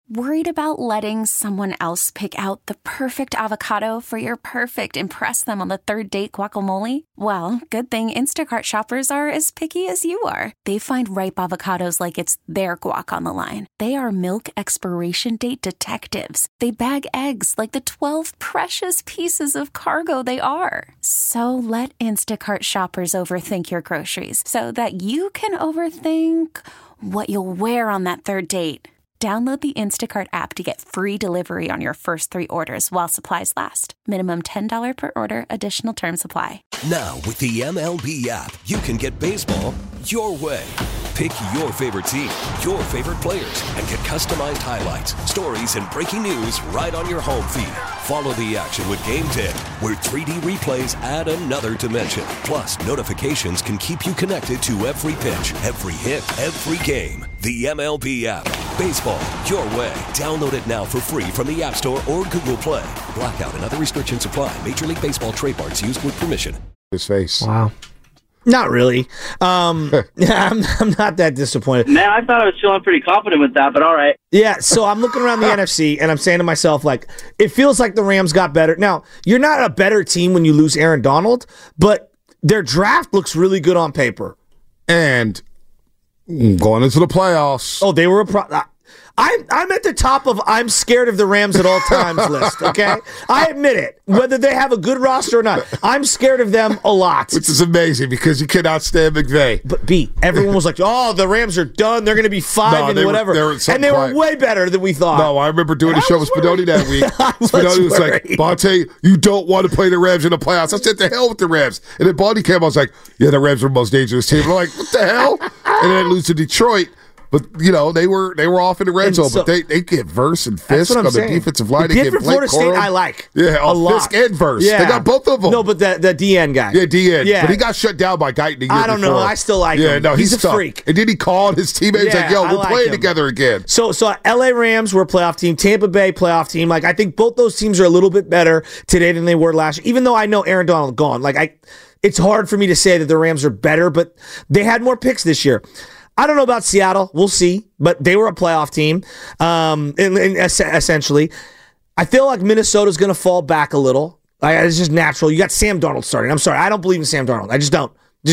Worried about letting someone else pick out the perfect avocado for your perfect impress them on the third date guacamole? Well, good thing Instacart shoppers are as picky as you are. They find ripe avocados like it's their guac on the line. They are milk expiration date detectives. They bag eggs like the 12 precious pieces of cargo they are. So let Instacart shoppers overthink your groceries so that you can overthink what you'll wear on that third date. Download the Instacart app to get free delivery on your first 3 orders while supplies last. Minimum $10 per order. Additional terms apply. Now, with the MLB app, you can get baseball your way. Pick your favorite team, your favorite players, and get customized highlights, stories, and breaking news right on your home feed. Follow the action with Game 10, where 3D replays add another dimension. Plus, notifications can keep you connected to every pitch, every hit, every game. The MLB app. Baseball your way. Download it now for free from the App Store or Google Play. Blackout and other restrictions apply. Major League Baseball trademarks used with permission. His face. Wow. Not really. I'm not that disappointed. Man, I thought I was feeling pretty confident with that, but all right. Yeah, so I'm looking around the NFC, and I'm saying to myself, like, it feels like the Rams got better. Now, you're not a better team when you lose Aaron Donald, but their draft looks really good on paper. And going into the playoffs. Oh, they were I'm at the top of I'm scared of the Rams at all times list, okay? I admit it. Whether they have a good roster or not, I'm scared of them a lot. Which is amazing because you cannot stand McVay. But everyone was like, oh, the Rams are done. They're going to be 5 and whatever. They were way better than we thought. No, I remember doing a show with Spinoni that week. Spinoni was like, Bonte, you don't want to play the Rams in the playoffs. I said, the hell with the Rams. And then Bonte came, I was like, yeah, the Rams are the most dangerous team. And I'm like, what the hell? And then lose to Detroit. But, you know, they were off in the red zone, but they get Verse and Fisk on the defensive line. The kid from Florida State I like. Yeah, a lot. Fisk and Verse. Yeah. They got both of them. No, but the DN guy. Yeah, DN. Yeah. But he got shut down by Guyton the year I don't know. I still like him. Yeah, no, he's a freak. And then he called his teammates like, yo, we're playing together again. So LA Rams were a playoff team. Tampa Bay playoff team. Like, I think both those teams are a little bit better today than they were last year, even though I know Aaron Donald gone. Like, it's hard for me to say that the Rams are better, but they had more picks this year. I don't know about Seattle. We'll see. But they were a playoff team, essentially. I feel like Minnesota's going to fall back a little. It's just natural. You got Sam Darnold starting. I'm sorry. I don't believe in Sam Darnold. I just don't.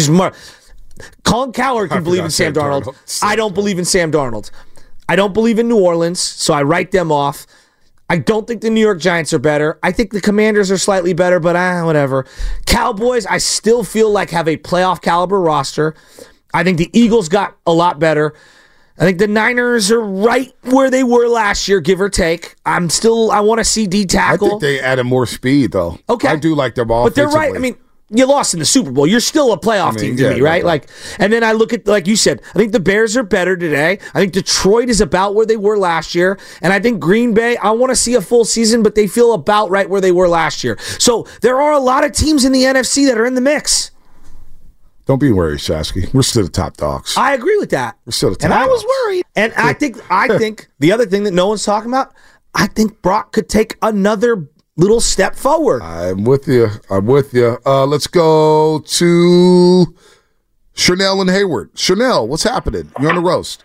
Colin Cowherd can believe in Sam Darnold. I don't believe in Sam Darnold. I don't believe in New Orleans, so I write them off. I don't think the New York Giants are better. I think the Commanders are slightly better, but whatever. Cowboys, I still feel like have a playoff caliber roster. I think the Eagles got a lot better. I think the Niners are right where they were last year, give or take. I want to see D tackle. I think they added more speed, though. Okay. I do like them all. But they're right. I mean, you lost in the Super Bowl. You're still a playoff team to me, right? Like, and then I look at, like you said, I think the Bears are better today. I think Detroit is about where they were last year. And I think Green Bay, I want to see a full season, but they feel about right where they were last year. So there are a lot of teams in the NFC that are in the mix. Don't be worried, Shasky. We're still the top dogs. I agree with that. We're still the top dogs. And I was worried. And I think the other thing that no one's talking about, I think Brock could take another little step forward. I'm with you. Let's go to Chanel and Hayward. Chanel, what's happening? You're on the roast.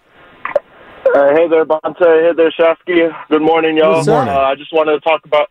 Hey there, Bonte. Hey there, Shasky. Good morning, y'all. Good morning. I just wanted to talk about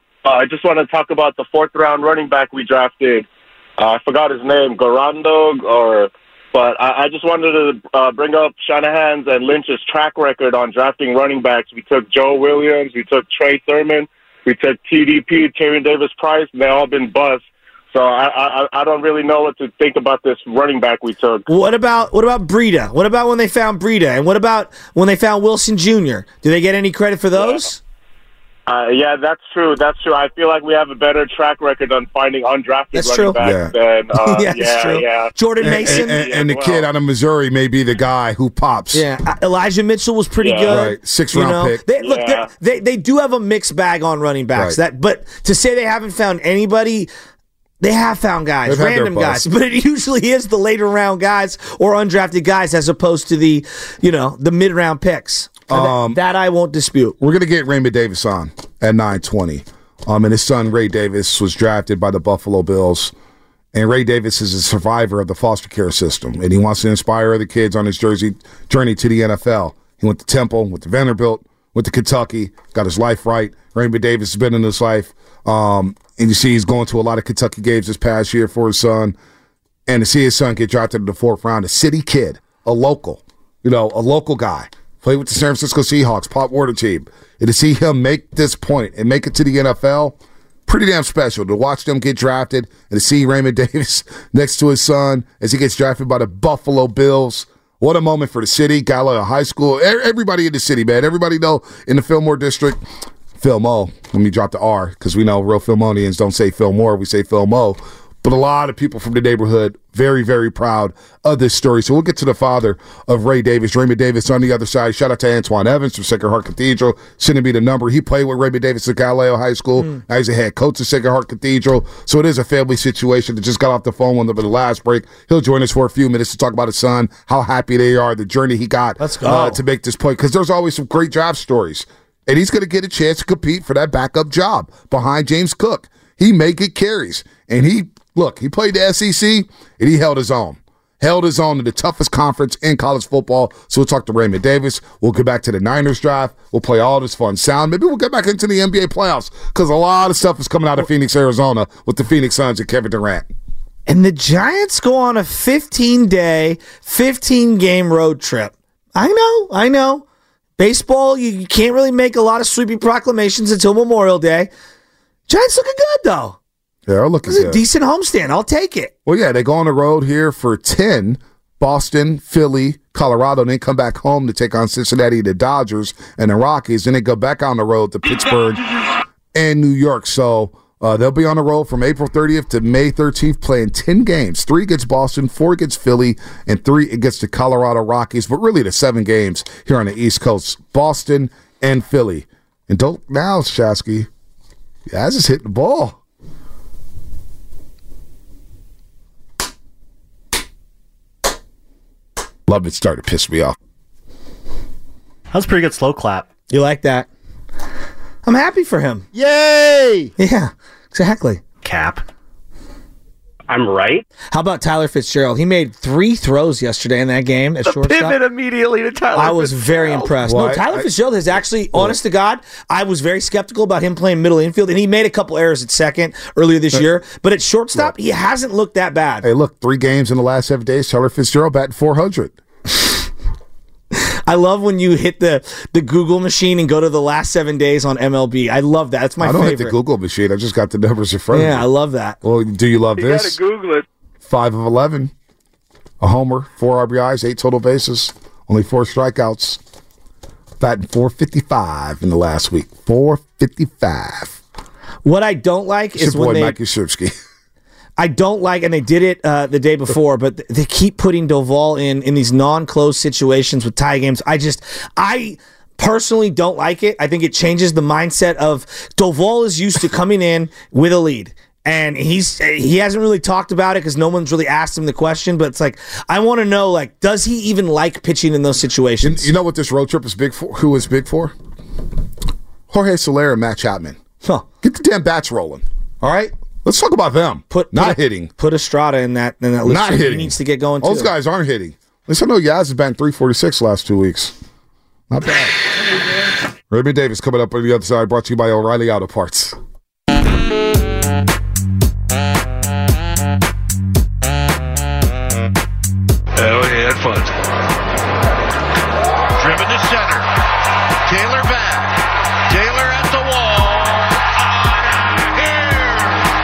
the 4th round running back we drafted. I forgot his name, Garando, but I just wanted to bring up Shanahan's and Lynch's track record on drafting running backs. We took Joe Williams, we took Trey Thurman, we took TDP, Tyrion Davis-Price, and they've all been busts. So I don't really know what to think about this running back we took. What about Breida? What about when they found Breida? And what about when they found Wilson Jr.? Do they get any credit for those? Yeah, that's true. I feel like we have a better track record on finding undrafted running backs than that's true. Yeah. Jordan Mason and the kid out of Missouri may be the guy who pops. Yeah, Elijah Mitchell was pretty good. Right. 6th round pick. They do have a mixed bag on running backs. Right. But to say they haven't found anybody. They have found guys, random guys, but it usually is the later round guys or undrafted guys as opposed to the mid round picks. That I won't dispute. We're going to get Raymond Davis on at 9:20. And his son, Ray Davis, was drafted by the Buffalo Bills. And Ray Davis is a survivor of the foster care system. And he wants to inspire other kids on his journey to the NFL. He went to Temple, went to Vanderbilt, went to Kentucky, got his life right. Raymond Davis has been in his life. And you see he's going to a lot of Kentucky games this past year for his son. And to see his son get drafted in the 4th round, a city kid, a local guy, played with the San Francisco Seahawks, Pop Warner team. And to see him make this point and make it to the NFL, pretty damn special. To watch them get drafted and to see Raymond Davis next to his son as he gets drafted by the Buffalo Bills. What a moment for the city, Galileo High School, everybody in the city, man. Everybody know in the Fillmore district, Philmo. Let me drop the R because we know real Philmonians don't say Fillmore, we say Philmo. But a lot of people from the neighborhood very, very proud of this story. So we'll get to the father of Ray Davis, Raymond Davis, on the other side. Shout out to Antoine Evans from Sacred Heart Cathedral. Sending me the number. He played with Raymond Davis at Galileo High School. Now he's a head coach at Sacred Heart Cathedral. So it is a family situation. That just got off the phone with him at the last break. He'll join us for a few minutes to talk about his son, how happy they are, the journey he got to make this point. Because there's always some great draft stories. And he's going to get a chance to compete for that backup job behind James Cook. He may get carries. And he played the SEC, and he held his own. Held his own in the toughest conference in college football. So we'll talk to Raymond Davis. We'll get back to the Niners draft. We'll play all this fun sound. Maybe we'll get back into the NBA playoffs because a lot of stuff is coming out of Phoenix, Arizona with the Phoenix Suns and Kevin Durant. And the Giants go on a 15-day, 15-game road trip. I know. Baseball, you can't really make a lot of sweeping proclamations until Memorial Day. Giants looking good, though. Yeah, looking This is good. a decent homestand. I'll take it. Well, yeah, they go on the road here for 10, Boston, Philly, Colorado, and then come back home to take on Cincinnati, the Dodgers, and the Rockies. Then they go back on the road to Pittsburgh and New York. So they'll be on the road from April 30th to May 13th playing 10 games, 3 against Boston, 4 against Philly, and 3 against the Colorado Rockies. But really the 7 games here on the East Coast, Boston and Philly. And don't now, Shasky, Yaz is hitting the ball. Love it. Started to piss me off. That was a pretty good slow clap. You like that? I'm happy for him. Yay! Yeah, exactly. Cap. I'm right. How about Tyler Fitzgerald? He made 3 throws yesterday in that game at shortstop. Pivot immediately to Tyler I was very impressed. Well, Tyler Fitzgerald has actually, honest to God, I was very skeptical about him playing middle infield, and he made a couple errors at second earlier this year. But at shortstop, he hasn't looked that bad. Hey, look, 3 games in the last 7 days. Tyler Fitzgerald batting .400. I love when you hit the Google machine and go to the last 7 days on MLB. I love that. That's my favorite. I don't hit the Google machine. I just got the numbers in front of me. Yeah, I love that. Well, do you love You this? gotta Google it. 5 of 11. A homer, 4 RBIs, 8 total bases, only 4 strikeouts. Batting .455 in the last week. .455. What I don't like It's is your boy, when they... Mike Yashimsky. I don't like, and they did it the day before, but they keep putting Doval in these non-close situations with tie games. I personally don't like it. I think it changes the mindset of Doval is used to coming in with a lead. And he hasn't really talked about it because no one's really asked him the question. But it's like, I want to know, like, does he even like pitching in those situations? You know what this road trip is big for? Who is big for? Jorge Soler and Matt Chapman. Huh. Get the damn bats rolling. All right? Let's talk about them. Not hitting. Put Estrada in that list. Not hitting. He needs to get going, too. Those guys aren't hitting. At least I know Yaz has batting .346 last 2 weeks. Not bad. Raymond Davis coming up on the other side, brought to you by O'Reilly Auto Parts. Oh, he had fun. Driven to center. Taylor back. Taylor at the wall. Out of here.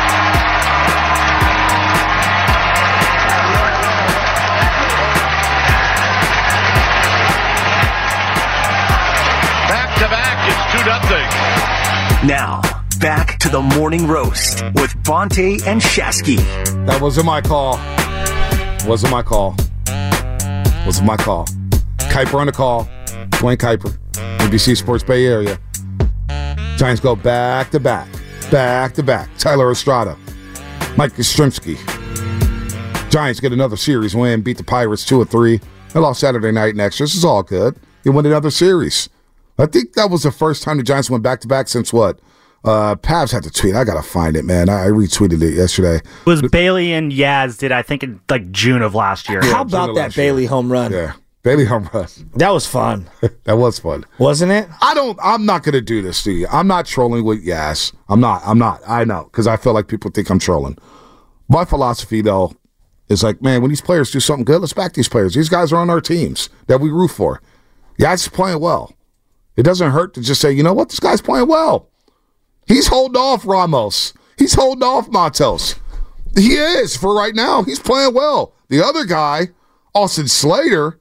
Back to back, it's 2-0. Now, back to the morning roast with Bonte and Shasky. That wasn't my call. Wasn't my call. Wasn't my call. Kuiper on the call. Dwayne Kuiper, NBC Sports Bay Area. Giants go back to back. Back to back. Tyler Estrada. Mike Yastrzemski. Giants get another series win. Beat the Pirates 2-3. They lost Saturday night in extras. This is all good. They win another series. I think that was the first time the Giants went back to back since what? Pavs had to tweet. I gotta find it, man. I retweeted it yesterday. It was Bailey and Yaz did, I think, in like June of last year. How June about of that last year. Bailey home run? Yeah. Bailey home run. That was fun. That was fun. Wasn't it? I'm not going to do this to you. I'm not trolling with Yas. I'm not. I know, because I feel like people think I'm trolling. My philosophy, though, is like, man, when these players do something good, let's back these players. These guys are on our teams that we root for. Yas is playing well. It doesn't hurt to just say, you know what, this guy's playing well. He's holding off Ramos. He's holding off Matos. He is, for right now. He's playing well. The other guy, Austin Slater,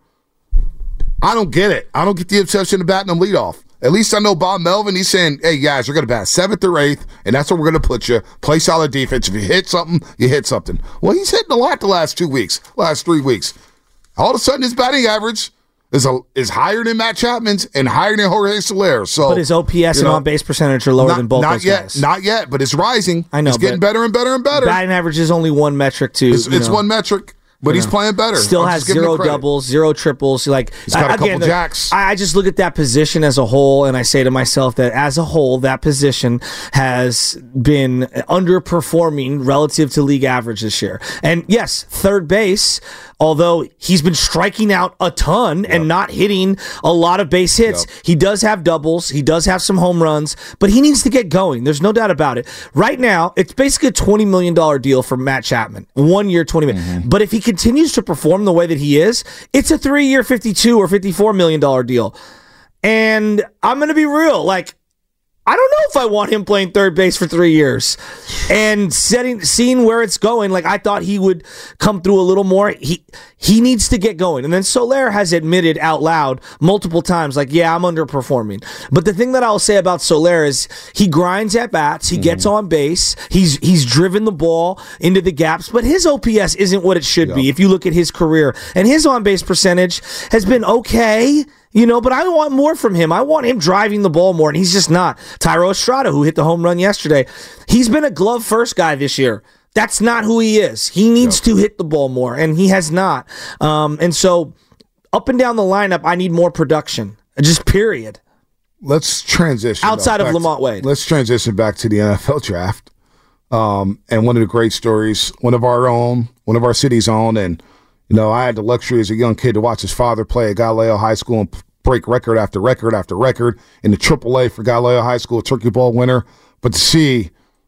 I don't get it. I don't get the obsession of batting him leadoff. At least I know Bob Melvin, he's saying, hey, guys, you're going to bat 7th or 8th, and that's where we're going to put you. Play solid defense. If you hit something, you hit something. Well, he's hitting a lot the last 2 weeks, last 3 weeks. All of a sudden, his batting average is higher than Matt Chapman's and higher than Jorge Soler. So, but his OPS and on-base percentage are lower than both those guys. Not yet, but it's rising. I know. It's getting better and better and better. Batting average is only one metric, too. It's one metric. But he's playing better. Still has 0 doubles, 0 triples. Like, he's got a couple jacks. I just look at that position as a whole, and I say to myself that as a whole, that position has been underperforming relative to league average this year. And yes, third base, although he's been striking out a ton and not hitting a lot of base hits, he does have doubles, he does have some home runs, but he needs to get going. There's no doubt about it. Right now, it's basically a $20 million deal for Matt Chapman. 1 year, $20 million. Mm-hmm. But if he continues to perform the way that he is, it's a 3-year, $52 or $54 million deal. And I'm going to be real, like, I don't know if I want him playing third base for 3 years and seeing where it's going. Like, I thought he would come through a little more. He needs to get going. And then Soler has admitted out loud multiple times, like, yeah, I'm underperforming. But the thing that I'll say about Soler is he grinds at bats. He gets on base. He's driven the ball into the gaps. But his OPS isn't what it should be if you look at his career. And his on-base percentage has been okay. You know, but I want more from him. I want him driving the ball more, and he's just not. Thairo Estrada, who hit the home run yesterday, he's been a glove-first guy this year. That's not who he is. He needs to hit the ball more, and he has not. And so, up and down the lineup, I need more production. Just period. Let's transition. Outside of Lamont Wade. Let's transition back to the NFL draft. And one of the great stories, one of our city's own, and you know, I had the luxury as a young kid to watch his father play at Galileo High School and break record after record after record in the AAA for Galileo High School, Turkey Bowl winner. But to see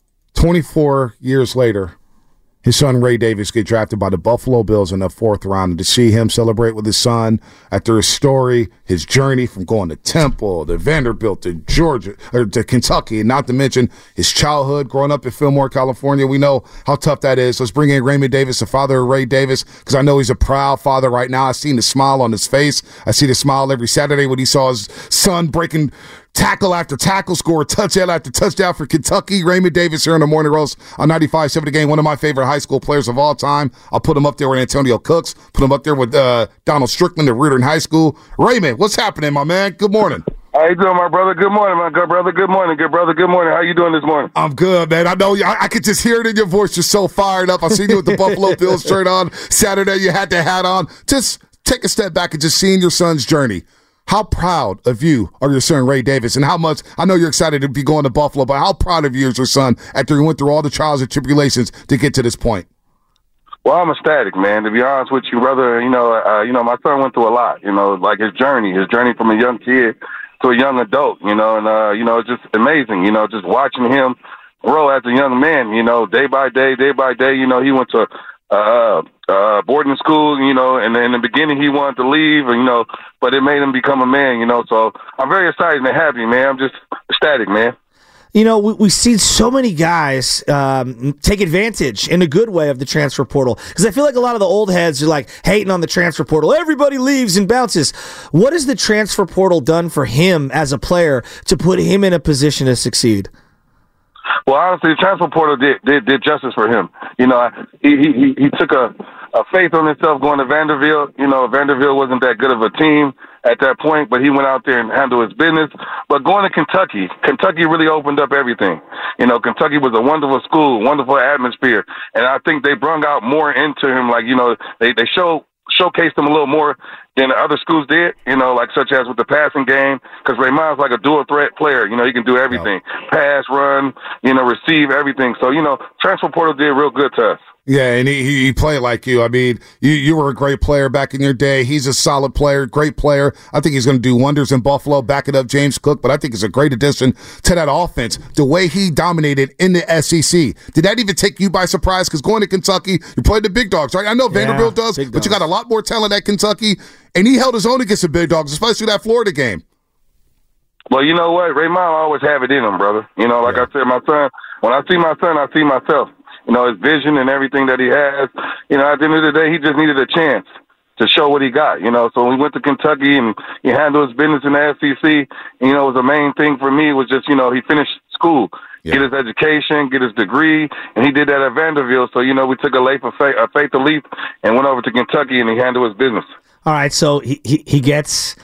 24 years later, his son Ray Davis get drafted by the Buffalo Bills in the 4th round, and to see him celebrate with his son after his story, his journey from going to Temple, to Vanderbilt, to Georgia, or to Kentucky, and not to mention his childhood growing up in Fillmore, California. We know how tough that is. Let's bring in Raymond Davis, the father of Ray Davis, because I know he's a proud father right now. I've seen the smile on his face. I see the smile every Saturday when he saw his son breaking tackle after tackle, score touchdown after touchdown for Kentucky. Raymond Davis here on the Morning Roast on 95.7 The Game, one of my favorite high school players of all time. I'll put him up there with Antonio Cooks, put him up there with Donald Strickland at Reardon High School. Raymond, what's happening, my man? Good morning. How you doing, my brother? Good morning, my good brother. Good morning, good brother. Good morning. How you doing this morning? I'm good, man. I know I could just hear it in your voice. You're so fired up. I seen you with the Buffalo Bills shirt on Saturday. You had the hat on. Just take a step back and just seeing your son's journey. How proud of you are your son, Ray Davis, and how much, I know you're excited to be going to Buffalo, but how proud of you is your son after he went through all the trials and tribulations to get to this point? Well, I'm ecstatic, man, to be honest with you, brother. You know, my son went through a lot, you know, like his journey from a young kid to a young adult, you know, and, it's just amazing, you know, just watching him grow as a young man, you know, day by day, you know, he went to boarding school, you know, and in the beginning he wanted to leave, you know, but it made him become a man, you know, so I'm very excited and happy, man. I'm just ecstatic, man. You know, we see so many guys take advantage in a good way of the transfer portal, because I feel like a lot of the old heads are like hating on the transfer portal. Everybody leaves and bounces. What has the transfer portal done for him as a player to put him in a position to succeed? Well, honestly, the transfer portal did justice for him. You know, he took a faith on himself going to Vanderbilt. You know, Vanderbilt wasn't that good of a team at that point, but he went out there and handled his business. But going to Kentucky really opened up everything. You know, Kentucky was a wonderful school, wonderful atmosphere, and I think they brought out more into him. Like, you know, they showcased him a little more than the other schools did, like such as with the passing game, because Raymond's like a dual threat player. He can do everything. Pass, run, receive, everything. So, transfer portal did real good to us. Yeah, and he played like you. I mean, you were a great player back in your day. He's a solid player, great player. I think he's going to do wonders in Buffalo, backing up James Cook, but I think it's a great addition to that offense. The way he dominated in the SEC, did that even take you by surprise? Because going to Kentucky, you played the big dogs, right? I know Vanderbilt does, but you got a lot more talent at Kentucky, and he held his own against the big dogs, especially that Florida game. Well, you know what? Raymond always have it in him, brother. Like I said, my son, when I see my son, I see myself. His vision and everything that he has. At the end of the day, he just needed a chance to show what he got. So when we went to Kentucky and he handled his business in the SEC, it was the main thing for me was just, he finished school, get his education, get his degree, and he did that at Vanderbilt. So, we took a faith leap and went over to Kentucky and he handled his business. All right, so he gets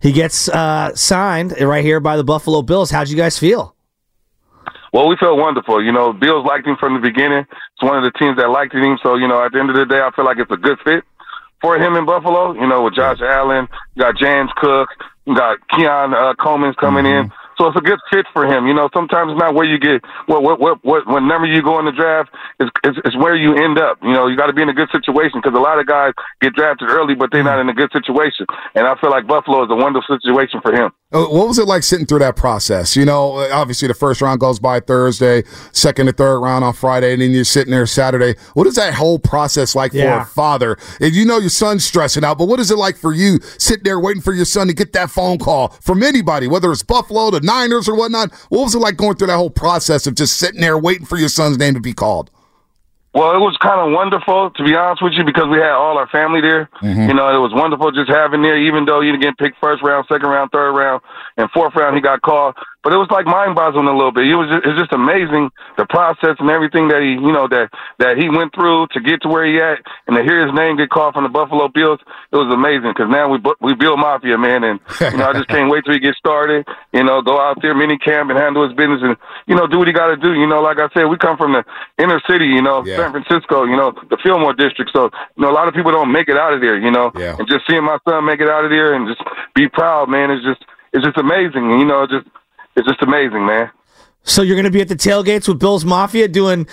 signed right here by the Buffalo Bills. How'd you guys feel? Well, we felt wonderful. Bills liked him from the beginning. It's one of the teams that liked him. So, at the end of the day, I feel like it's a good fit for him in Buffalo. With Josh Allen, you got James Cook, you got Keon Coleman's coming in. So it's a good fit for him. Sometimes it's not where you get what number you go in the draft is where you end up. You got to be in a good situation because a lot of guys get drafted early, but they're not in a good situation. And I feel like Buffalo is a wonderful situation for him. What was it like sitting through that process? Obviously the first round goes by Thursday, second and third round on Friday, and then you're sitting there Saturday. What is that whole process like for a father? And your son's stressing out, but what is it like for you sitting there waiting for your son to get that phone call from anybody, whether it's Buffalo, the Niners or whatnot? What was it like going through that whole process of just sitting there waiting for your son's name to be called? Well, it was kind of wonderful, to be honest with you, because we had all our family there. It was wonderful just having there, even though you didn't get picked first round, second round, third round, and fourth round he got called. But it was like mind-boggling a little bit. It's just amazing, the process and everything that he, that he went through to get to where he at, and to hear his name get called from the Buffalo Bills. It was amazing because now we Bill Mafia, man, and I just can't wait till he gets started. Go out there, mini camp, and handle his business, and do what he got to do. Like I said, we come from the inner city, San Francisco, the Fillmore district. So a lot of people don't make it out of there, and just seeing my son make it out of there and just be proud, man, it's just amazing. It's just amazing, man. So you're going to be at the tailgates with Bill's Mafia doing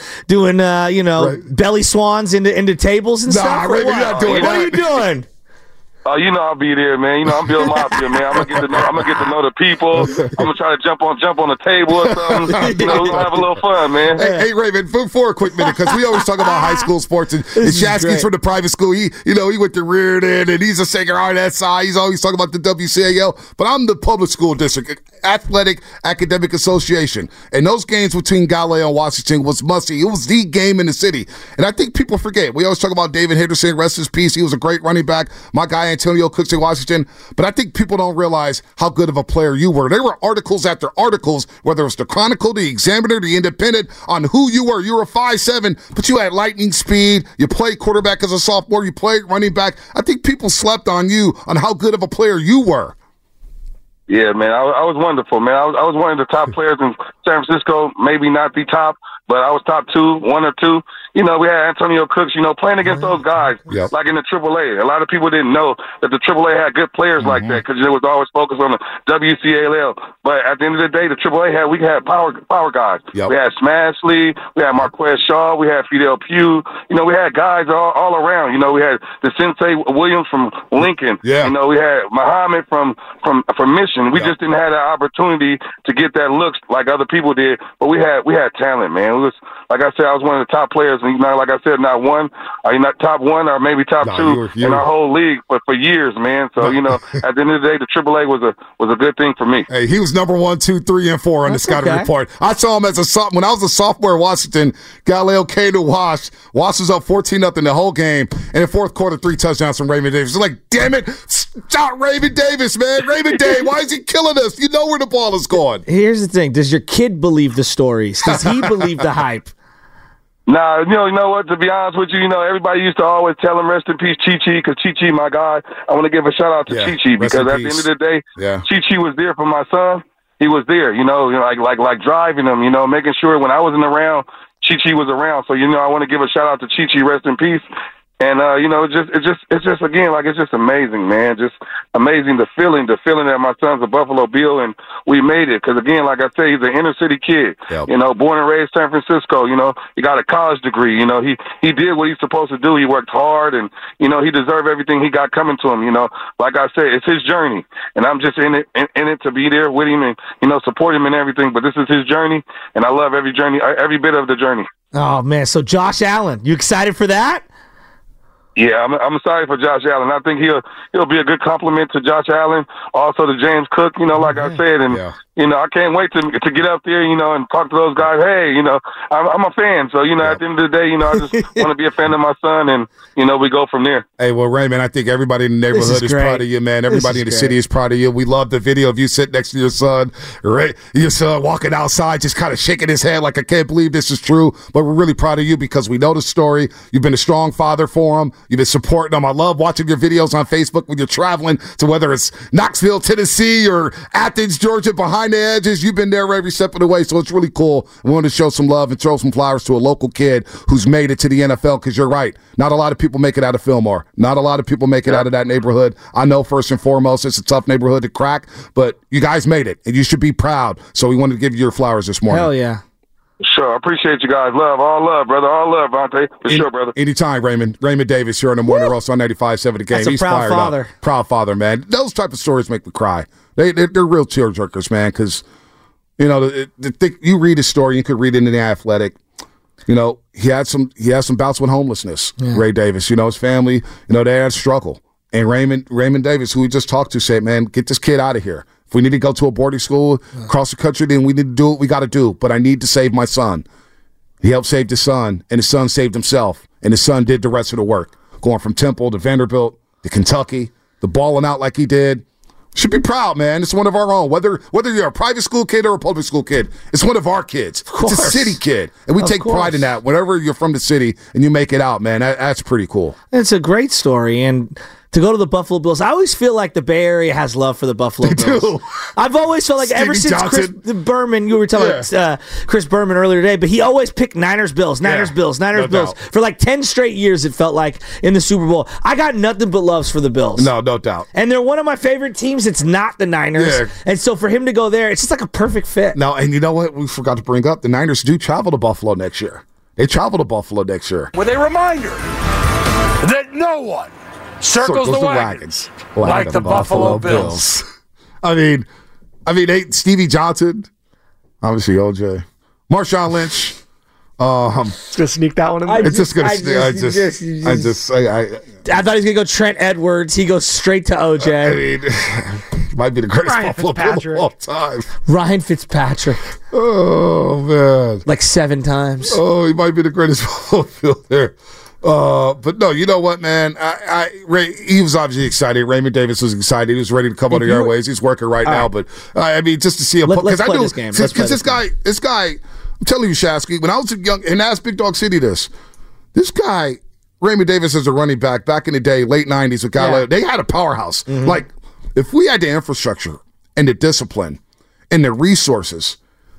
belly swans into tables and stuff? Nah, you're not doing that. What are you doing? Oh, I'll be there, man. I'm Bill Mafia, man. I'm gonna get to know the people. I'm gonna try to jump on the table or something. We're gonna have a little fun, man. Hey, Raven, for a quick minute, because we always talk about high school sports, and Shasky's from the private school. He went to Reardon, and he's a Sacred Heart SI. He's always talking about the WCAL, but I'm the public school district, Athletic Academic Association, and those games between Galileo and Washington was must-see. It was the game in the city, and I think people forget. We always talk about David Henderson, rest his peace. He was a great running back. My guy Antonio Cooks in Washington, but I think people don't realize how good of a player you were. There were articles after articles, whether it was the Chronicle, the Examiner, the Independent, on who you were. You were 5'7", but you had lightning speed. You played quarterback as a sophomore. You played running back. I think people slept on you on how good of a player you were. Yeah, man, I was wonderful, man. I was one of the top players in San Francisco, maybe not the top, but I was top one or two. We had Antonio Cooks, playing against those guys, like in the AAA. A lot of people didn't know that the AAA had good players like that because it was always focused on the WCAL. But at the end of the day, the AAA we had power guys. We had Smashley, we had Marquez Shaw, we had Fidel Pugh. We had guys all around. We had the Sensei Williams from Lincoln. We had Muhammad from Mission. We just didn't have that opportunity to get that looks like other people did. But we had talent, man. It was, like I said, I was one of the top players. And like I said, not top one or maybe top two in our whole league, but for years, man. So at the end of the day, the AAA was a good thing for me. Hey, he was number 1, 2, 3, and 4 on the scouting report. I saw him as when I was a sophomore in Washington. Galileo came to Wash. Wash was up 14-0 the whole game, and in the fourth quarter, 3 touchdowns from Raymond Davis. It's like, damn it, stop Raymond Davis, man. Raymond Davis, why is he killing us? You know where the ball is going. Here's the thing: does your kid believe the stories? Does he believe the hype? Nah, you know what? To be honest with you, everybody used to always tell him rest in peace, Chi-Chi, because Chi-Chi, my guy. I want to give a shout out to Chi-Chi because at the end of the day, Chi-Chi was there for my son. He was there, like driving him, making sure when I wasn't around, Chi-Chi was around. So, I want to give a shout out to Chi-Chi, rest in peace. And it's just again, like, it's just amazing, man. Just amazing the feeling that my son's a Buffalo Bill and we made it. Because again, like I say, he's an inner city kid. Yep. Born and raised San Francisco. He got a college degree. He did what he's supposed to do. He worked hard, and he deserved everything he got coming to him. Like I said, it's his journey, and I'm just in it to be there with him and support him and everything. But this is his journey, and I love every bit of the journey. Oh man, so Josh Allen, you excited for that? Yeah, I'm excited for Josh Allen. I think he'll be a good compliment to Josh Allen, also to James Cook. Like I said, and I can't wait to get up there, and talk to those guys. Hey, I'm a fan, so at the end of the day, I just want to be a fan of my son, and we go from there. Hey, well, Raymond, I think everybody in the neighborhood is proud of you, man. Everybody in the city is proud of you. We love the video of you sitting next to your son, right? Your son walking outside, just kind of shaking his head like, I can't believe this is true. But we're really proud of you because we know the story. You've been a strong father for him. You've been supporting him. I love watching your videos on Facebook when you're traveling to whether it's Knoxville, Tennessee, or Athens, Georgia, behind the edges. You've been there every step of the way, so it's really cool. We want to show some love and throw some flowers to a local kid who's made it to the NFL, because you're right. Not a lot of people make it out of Fillmore. Not a lot of people make it out of that neighborhood. I know first and foremost it's a tough neighborhood to crack, but you guys made it, and you should be proud. So we wanted to give you your flowers this morning. Hell yeah. Sure, I appreciate you guys. All love, brother. All love, Vontae. For sure, brother. Anytime, Raymond. Raymond Davis here on the Morning Roast on 95.7 The Game. That's a He's proud fired father. Up. Proud father, man. Those type of stories make me cry. They're real tearjerkers, man, because, you read his story, you could read it in The Athletic. He had some bouts with homelessness, Ray Davis. His family, they had a struggle. And Raymond Davis, who we just talked to, said, man, get this kid out of here. If we need to go to a boarding school across the country, then we need to do what we got to do. But I need to save my son. He helped save his son, and his son saved himself. And his son did the rest of the work, going from Temple to Vanderbilt to Kentucky, the balling out like he did. Should be proud, man. It's one of our own. Whether you're a private school kid or a public school kid, it's one of our kids. It's a city kid. And we take pride in that. Whenever you're from the city and you make it out, man, that's pretty cool. It's a great story. And to go to the Buffalo Bills, I always feel like the Bay Area has love for the Buffalo Bills. Do. I've always felt like Stevie ever since Johnson. Chris Berman, you were talking about Chris Berman earlier today, but he always picked Niners Bills. No Bills. doubt. For like 10 straight years, it felt like, in the Super Bowl. I got nothing but loves for the Bills. No doubt. And they're one of my favorite teams. It's not the Niners. Yeah. And so for him to go there, it's just like a perfect fit. Now, and you know what? We forgot to bring up, the Niners do travel to Buffalo next year. They travel to Buffalo next year. With a reminder that no one circles the wagons like the Buffalo Bills. I mean, Stevie Johnson, obviously OJ, Marshawn Lynch. Just gonna sneak that one in there. It's just gonna. I thought he was gonna go Trent Edwards. He goes straight to OJ. I mean, might be the greatest Buffalo Bill of all time. Ryan Fitzpatrick. Oh man, like 7 times. Oh, he might be the greatest Buffalo Bill there. But no, you know what, man? Ray, he was obviously excited. Raymond Davis was excited. He was ready to come on the airways. He's working right now. But I mean, just to see him, because I knew because this guy, I'm telling you, Shasky, when I was young, and ask Big Dog City this guy, Raymond Davis, as a running back back in the day, late '90s with Galileo, they had a powerhouse. Mm-hmm. Like, if we had the infrastructure and the discipline and the resources,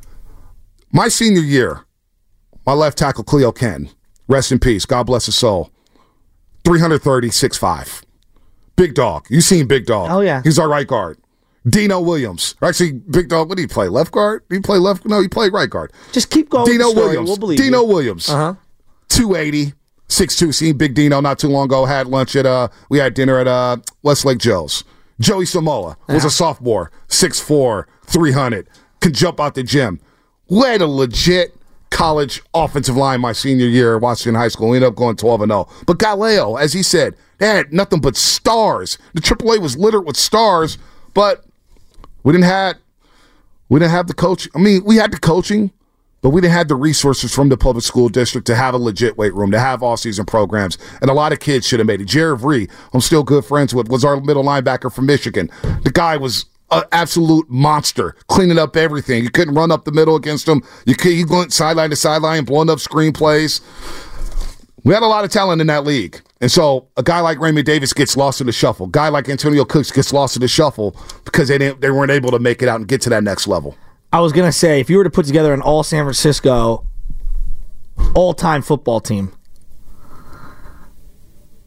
my senior year, my left tackle Cleo Ken. Rest in peace. God bless his soul. 330, 6'5". Big dog. You seen Big Dog. Oh, yeah. He's our right guard. Dino Williams. Actually, Big Dog, what did he play? Left guard? Did he play left? No, he played right guard. Just keep going. Dino with the story. Williams. We'll believe Dino you. Williams. 280, 6'2". Seen Big Dino not too long ago. Had lunch at, we had dinner at Westlake Joe's. Joey Samoa was a sophomore. 6'4", 300. Can jump out the gym. We had a legit college offensive line my senior year at Washington High School. We ended up going 12-0. But Galileo, as he said, they had nothing but stars. The AAA was littered with stars, but we didn't have the coach. I mean, we had the coaching, but we didn't have the resources from the public school district to have a legit weight room, to have all-season programs. And a lot of kids should have made it. Jared Vree, I'm still good friends with, was our middle linebacker from Michigan. The guy was an absolute monster, cleaning up everything. You couldn't run up the middle against him. You went sideline to sideline, blowing up screenplays. We had a lot of talent in that league. And so a guy like Raymond Davis gets lost in the shuffle. A guy like Antonio Cooks gets lost in the shuffle because they weren't able to make it out and get to that next level. I was going to say, if you were to put together an all San Francisco all-time football team,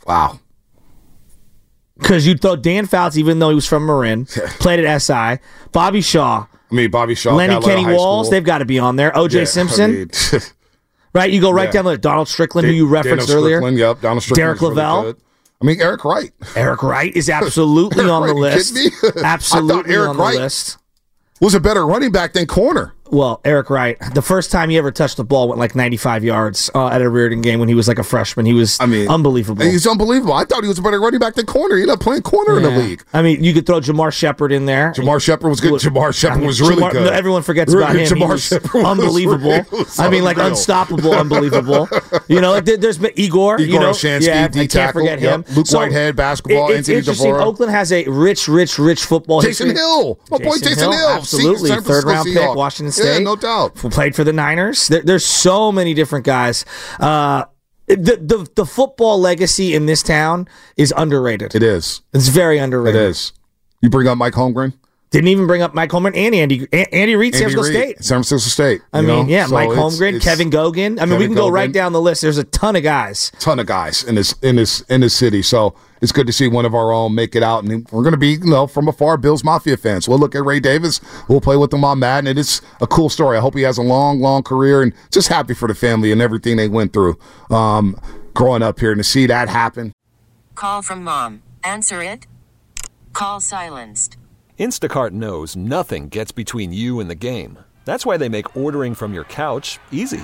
Wow. Because you'd throw Dan Fouts, even though he was from Marin, played at SI. Bobby Shaw. Bobby Shaw. Lenny Kenny Walls, they've got to be on there. O.J. Simpson. Right? You go right down the Donald Strickland, who you referenced earlier. Yep, Donald Strickland. Derek Lavelle. Really Eric Wright. Eric Wright is absolutely on the list. You kidding me? Absolutely Eric on Wright the list. Was a better running back than corner. Well, Eric Wright, the first time he ever touched the ball went like 95 yards at a Reardon game when he was like a freshman. He was unbelievable. He's unbelievable. I thought he was a better running back than corner. He ended up playing corner in the league. You could throw Jamar Shepard in there. Jamar Shepard was good. Jamar Shepard was really good. No, everyone forgets about him. Jamar Shepard unbelievable. Unstoppable, unbelievable. There's been Igor Olshansky, I can't forget him. Luke Whitehead, basketball. It's interesting. Devorah. Oakland has a rich football Jason history. Hill. My boy Jason Hill. Absolutely. Third-round pick, Washington State. Yeah, no doubt. Played for the Niners. There's so many different guys. The football legacy in this town is underrated. It is. It's very underrated. It is. You bring up Mike Holmgren? Didn't even bring up Mike Holmgren and Andy Reid, San Francisco State. San Francisco State. Mike Holmgren, Kevin Gogan. We can go right down the list. There's a ton of guys. In this city. So it's good to see one of our own make it out. And we're going to be, from afar, Bills Mafia fans. We'll look at Ray Davis. We'll play with him on Madden. And it's a cool story. I hope he has a long, long career and just happy for the family and everything they went through growing up here and to see that happen. Call from mom. Answer it. Call silenced. Instacart knows nothing gets between you and the game. That's why they make ordering from your couch easy.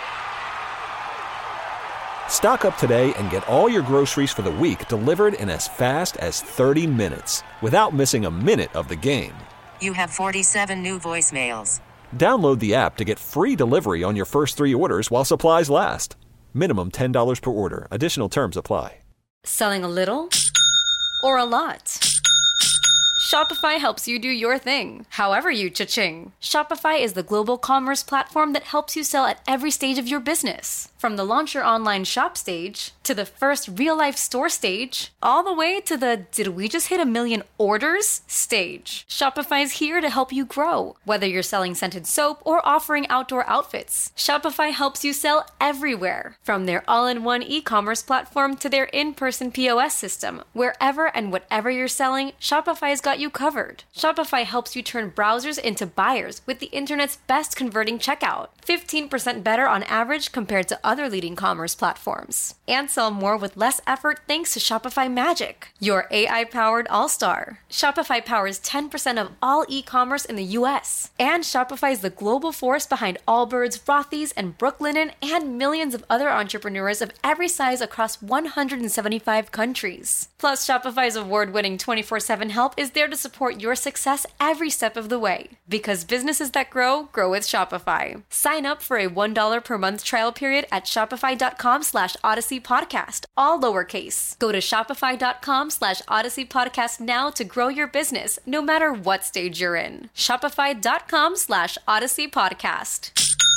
Stock up today and get all your groceries for the week delivered in as fast as 30 minutes without missing a minute of the game. You have 47 new voicemails. Download the app to get free delivery on your first 3 orders while supplies last. Minimum $10 per order. Additional terms apply. Selling a little or a lot? Shopify helps you do your thing, however you cha-ching. Shopify is the global commerce platform that helps you sell at every stage of your business. From the launch your online shop stage, to the first real-life store stage, all the way to the did we just hit 1 million orders stage. Shopify's here to help you grow. Whether you're selling scented soap or offering outdoor outfits, Shopify helps you sell everywhere. From their all-in-one e-commerce platform to their in-person POS system, wherever and whatever you're selling, Shopify's got you covered. Shopify helps you turn browsers into buyers with the internet's best converting checkout. 15% better on average compared to other leading commerce platforms. And sell more with less effort thanks to Shopify Magic, your AI-powered all-star. Shopify powers 10% of all e-commerce in the U.S. And Shopify is the global force behind Allbirds, Rothy's, and Brooklinen, and millions of other entrepreneurs of every size across 175 countries. Plus, Shopify's award-winning 24/7 help is there to support your success every step of the way. Because businesses that grow with Shopify. Sign up for a $1 per month trial period at shopify.com/Odyssey Podcast, all lowercase. Go to shopify.com/Odyssey Podcast now to grow your business, no matter what stage you're in. Shopify.com/Odyssey Podcast.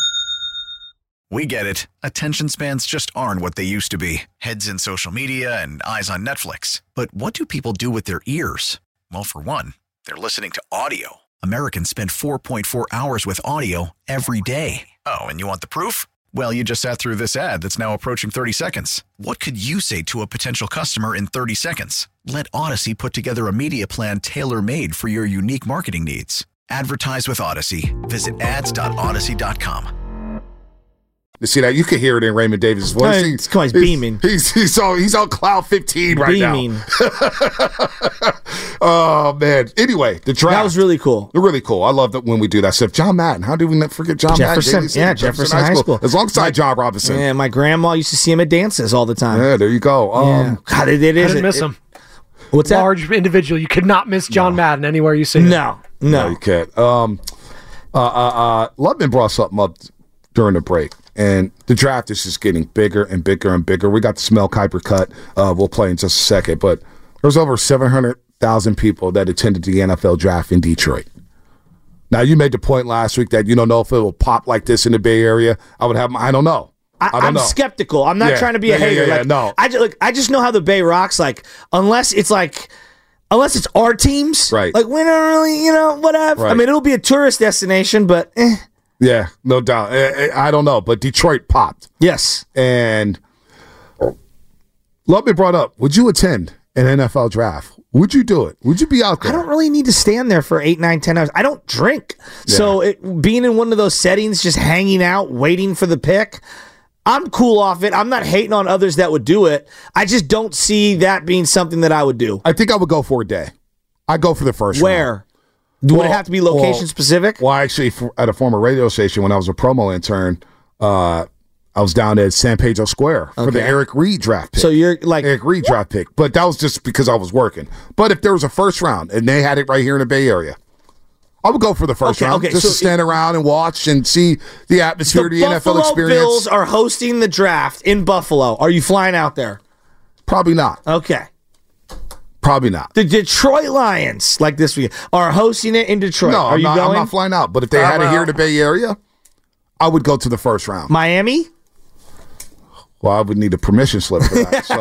We get it. Attention spans just aren't what they used to be. Heads in social media and eyes on Netflix. But what do people do with their ears? Well, for one, they're listening to audio. Americans spend 4.4 hours with audio every day. Oh, and you want the proof? Well, you just sat through this ad that's now approaching 30 seconds. What could you say to a potential customer in 30 seconds? Let Odyssey put together a media plan tailor-made for your unique marketing needs. Advertise with Odyssey. Visit ads.odyssey.com. You see that? You can hear it in Raymond Davis' voice. He's beaming. He's on cloud 15 right beaming. now. Oh, man. Anyway, the draft. That was really cool. Really cool. I love that when we do that stuff. John Madden. How did we not forget John Jefferson? Madden? Yeah, Jefferson High School. Alongside John Robinson. Yeah, my grandma used to see him at dances all the time. Yeah, there you go. God, it is. I didn't miss him. What's that? Large individual. You could not miss John Madden anywhere you see him. No, you can't. Lubman brought something up during the break. And the draft is just getting bigger and bigger and bigger. We got the Smell Kiper cut. We'll play in just a second. But there's over 700,000 people that attended the NFL draft in Detroit. Now, you made the point last week that you don't know if it will pop like this in the Bay Area. I don't know. I'm skeptical. I'm not trying to be a hater. No. I just know how the Bay rocks. Unless it's our teams. Right. We don't really, whatever. Right. I mean, it'll be a tourist destination, but Yeah, no doubt. I don't know, but Detroit popped. Yes. And Lubman brought up, would you attend an NFL draft? Would you do it? Would you be out there? I don't really need to stand there for 8, 9, 10 hours. I don't drink. Yeah. So being in one of those settings, just hanging out, waiting for the pick, I'm cool off it. I'm not hating on others that would do it. I just don't see that being something that I would do. I think I would go for a day. I'd go for the first round. Where? Would it have to be location specific? Well, actually, at a former radio station, when I was a promo intern, I was down at San Pedro Square for the Eric Reed draft pick. So you're like Eric Reed draft pick, but that was just because I was working. But if there was a first round and they had it right here in the Bay Area, I would go for the first round just to stand around and watch and see the atmosphere, the NFL experience. The Bills are hosting the draft in Buffalo. Are you flying out there? Probably not. Okay. Probably not. The Detroit Lions, like this week, are hosting it in Detroit. No, are you going? I'm not flying out. But if they had it here in the Bay Area, I would go to the first round. Miami? Well, I would need a permission slip for that. So,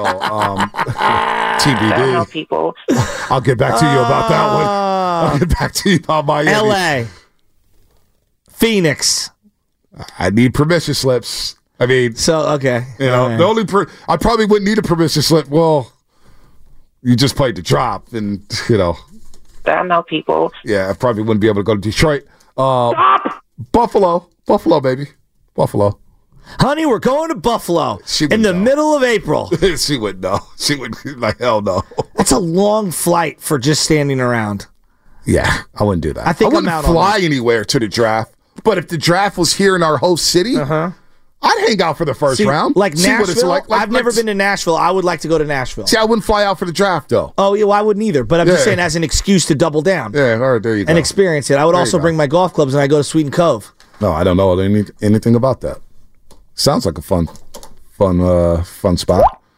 TBD. People. I'll get back to you about that one. I'll get back to you about Miami. LA. Phoenix. I need permission slips. I mean, okay. You know, the only I probably wouldn't need a permission slip. Well, you just played the drop, and you know. Damn no people. Yeah, I probably wouldn't be able to go to Detroit. Stop. Buffalo, baby, Buffalo. Honey, we're going to Buffalo in the middle of April. She wouldn't know. She would like, hell no. That's a long flight for just standing around. Yeah, I wouldn't do that. I think I wouldn't fly anywhere to the draft. But if the draft was here in our host city, I'd hang out for the first round. Like Nashville? I've never been to Nashville. I would like to go to Nashville. See, I wouldn't fly out for the draft, though. Oh, yeah, well, I wouldn't either. But I'm just saying as an excuse to double down. Yeah, all right, there you go. And experience it. I would also bring my golf clubs and I go to Sweeten Cove. No, I don't know anything about that. Sounds like a fun spot.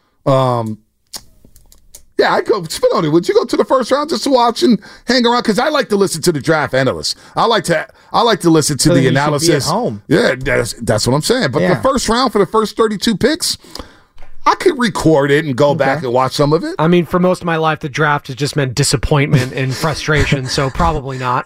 Yeah, I'd go. Spinoni, would you go to the first round just to watch and hang around? Because I like to listen to the draft analysts. I like to listen to the analysis. You should be at home. Yeah, that's what I'm saying. But the first round for the first 32 picks, I could record it and go back and watch some of it. I mean, for most of my life, the draft has just meant disappointment and frustration, so probably not.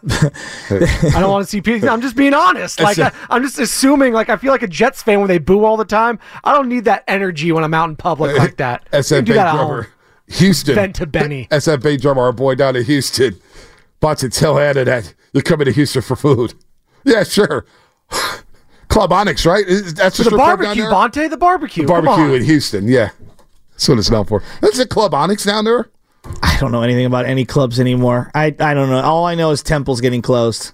I don't want to see people. I'm just being honest. Like, I'm just assuming, like, I feel like a Jets fan when they boo all the time. I don't need that energy when I'm out in public like that. SFA drummer, Houston. Vent to Benny. SFA drummer, our boy down in Houston. About to tell Anna that you're coming to Houston for food. Yeah, sure. Club Onyx, right? That's the barbecue, Bonte. The barbecue. The barbecue in Houston, yeah. That's what it's known for. Is it Club Onyx down there? I don't know anything about any clubs anymore. I don't know. All I know is Temple's getting closed.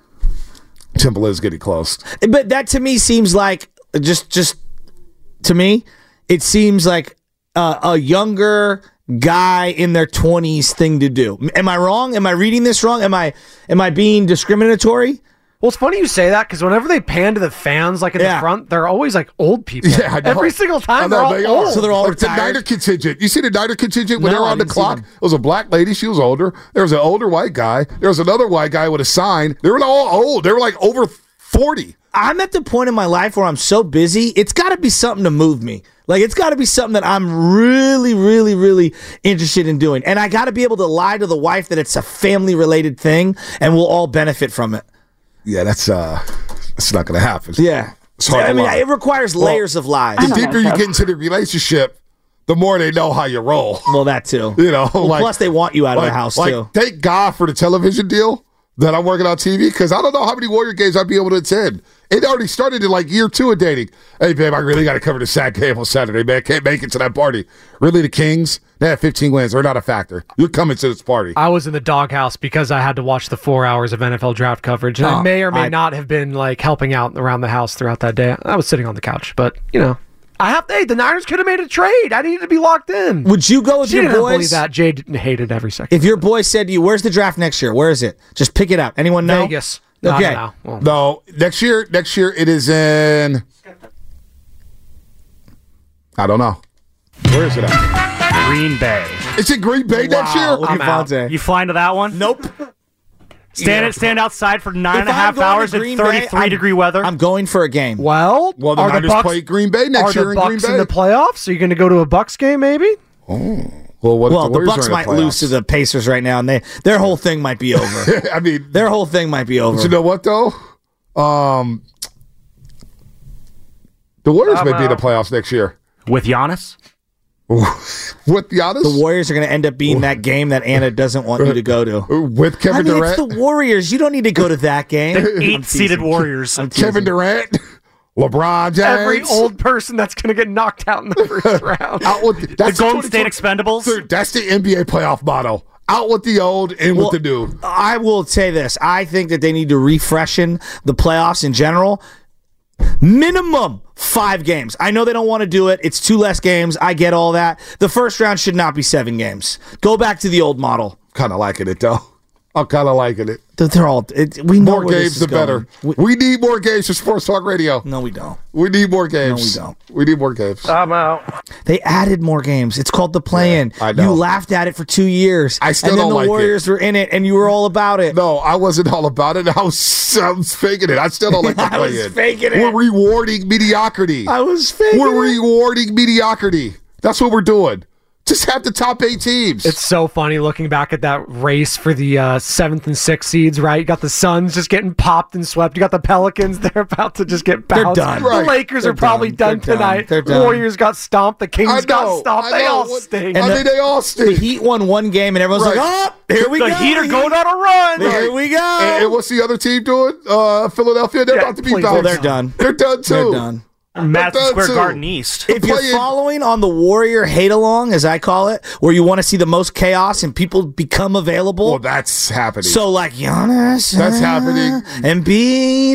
Temple is getting closed. But that to me seems like, just to me, it seems like a younger guy in their 20s thing to do. Am I wrong? Am I reading this wrong? Am I being discriminatory? Well, it's funny you say that because whenever they pan to the fans, like in the front, they're always like old people. Yeah, I know. Every single time they're all old. So they're all like the Niner contingent. You see the Niner contingent when they were on the clock? It was a black lady. She was older. There was an older white guy. There was another white guy with a sign. They were all old. They were like over 40. I'm at the point in my life where I'm so busy, it's got to be something to move me. Like, it's got to be something that I'm really, really, really interested in doing. And I got to be able to lie to the wife that it's a family-related thing and we'll all benefit from it. Yeah, that's not going to happen. Yeah. It's hard to lie. It requires layers of lies. The deeper you get into the relationship, the more they know how you roll. Well, that too. You know, plus they want you out of the house too. Thank God for the television deal that I'm working on TV, because I don't know how many Warrior games I'd be able to attend. It already started in like year 2 of dating. Hey, babe, I really got to cover the SAC game on Saturday, man. Can't make it to that party. Really, the Kings, they have 15 wins. They're not a factor. You're coming to this party. I was in the doghouse because I had to watch the 4 hours of NFL draft coverage. And I may or may not have been like helping out around the house throughout that day. I was sitting on the couch, but, you know. The Niners could have made a trade. I needed to be locked in. Would you go with your boys? Didn't believe that. Jay hated every second. If your boy said to you, "Where's the draft next year? Where is it?" Just pick it up. Anyone know? Vegas. Okay. No, next year it is in. I don't know. Where is it at? Green Bay. It's in Green Bay next year? I'm out. You flying to that one? Nope. Stand outside for 9.5 hours in 33-degree weather. I'm going for a game. Well, the Niners play Green Bay next year in Green Bay. Are the Bucks in the playoffs? Are you going to go to a Bucks game, maybe? Oh. Well, the Bucks might lose to the Pacers right now, and their whole thing might be over. I mean, their whole thing might be over. But you know what, though? The Warriors may be in the playoffs next year. With Giannis? With Giannis? The Warriors are going to end up being that game that Anna doesn't want you to go to. With Kevin Durant? It's the Warriors. You don't need to go to that game. The 8-seeded Warriors. Kevin Durant? LeBron James? Every old person that's going to get knocked out in the first round. The Golden State Expendables? Dude, that's the NBA playoff motto. Out with the old, in with the new. I will say this. I think that they need to refreshen the playoffs in general. Minimum 5 games. I know they don't want to do it. It's 2 less games. I get all that. The first round should not be 7 games. Go back to the old model. Kind of liking it, though. I'm kind of liking it. They're all. We know more games, the better. We need more games for Sports Talk Radio. No, we don't. We need more games. No, we don't. We need more games. I'm out. They added more games. It's called the play-in. I know. You laughed at it for 2 years. I still don't like it. And then the Warriors were in it, and you were all about it. No, I wasn't all about it. I was faking it. I still don't like the play-in. I was faking it. We're rewarding mediocrity. I was faking We're it. rewarding mediocrity. That's what we're doing. Just have the top 8 teams. It's so funny looking back at that race for the 7th and 6th seeds, right? You got the Suns just getting popped and swept. You got the Pelicans. They're about to just get bounced. They're done. The Lakers are probably done tonight. They're done. Warriors got stomped. The Kings got stomped. They all stink. They all stink. The Heat won 1 game, and everyone's like, oh, here we go. The Heat are going on a run. Here we go. And what's the other team doing? Philadelphia. They're about to be bounced. Well, they're done. They're done, too. They're done. Madison Square Garden East. If you're following on the Warrior hate-along, as I call it, where you want to see the most chaos and people become available. Well, that's happening. So, like, Giannis. That's happening. Embiid.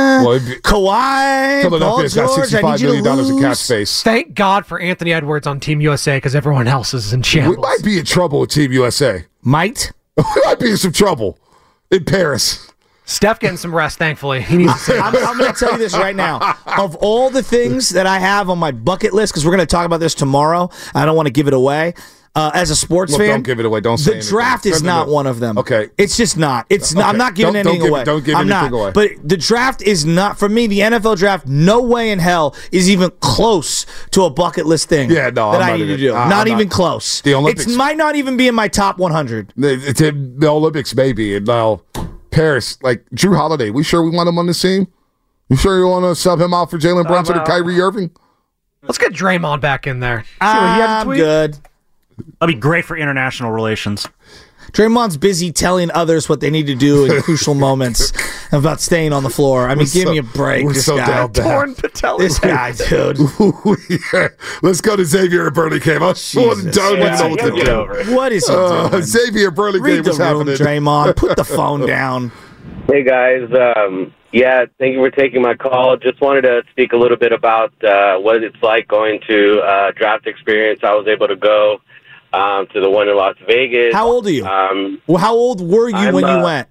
Kawhi. Philadelphia's got $65 million in cap space. Thank God for Anthony Edwards on Team USA because everyone else is in shambles. We might be in trouble with Team USA. Might? We might be in some trouble in Paris. Steph getting some rest, thankfully. He needs to say I'm going to tell you this right now. Of all the things that I have on my bucket list, because we're going to talk about this tomorrow, I don't want to give it away. As a sports fan, don't give it away. Don't say the draft is not one of them. Okay, it's just not. It's not. I'm not giving anything away. Don't give anything away. But the draft is not for me. The NFL draft, no way in hell is even close to a bucket list thing. Yeah, no, that I need to do. Not even close. The Olympics It might not even be in my top 100. The Olympics, maybe. And now Paris, like Drew Holiday. We sure we want him on the team? You sure you want to sub him out for Jalen Brunson or Kyrie Irving? Let's get Draymond back in there. See what he had to tweet. Good. That'll be great for international relations. Draymond's busy telling others what they need to do in crucial moments about staying on the floor. I mean, give me a break. We're this so guy. down bad. Torn patella. This guy, dude. Yeah. Let's go to Xavier Burlingame. I'm so done with what to do. What is he doing? Xavier Burlingame Read the was room, happening. Draymond. Put the phone down. Hey, guys. Thank you for taking my call. Just wanted to speak a little bit about what it's like going to draft experience. I was able to go to the one in Las Vegas. How old are you? Well, how old were you when you went?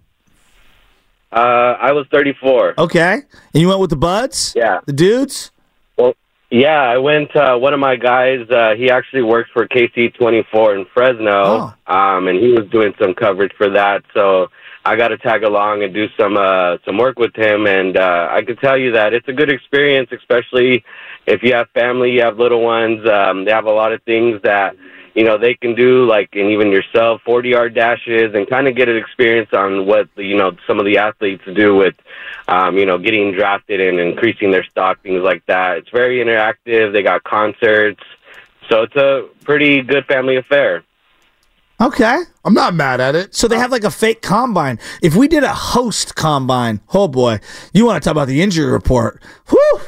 I was 34. Okay. And you went with the buds? Yeah. The dudes? Well, yeah, I went, one of my guys, he actually works for KC24 in Fresno, and he was doing some coverage for that, so I got to tag along and do some work with him, and I can tell you that it's a good experience, especially if you have family, you have little ones. They have a lot of things that, you know, they can do, like, and even yourself, 40-yard dashes, and kind of get an experience on what, you know, some of the athletes do with, you know, getting drafted and increasing their stock, things like that. It's very interactive. They got concerts. So it's a pretty good family affair. Okay. I'm not mad at it. So they have like a fake combine. If we did a host combine, oh boy, you want to talk about the injury report. Whew.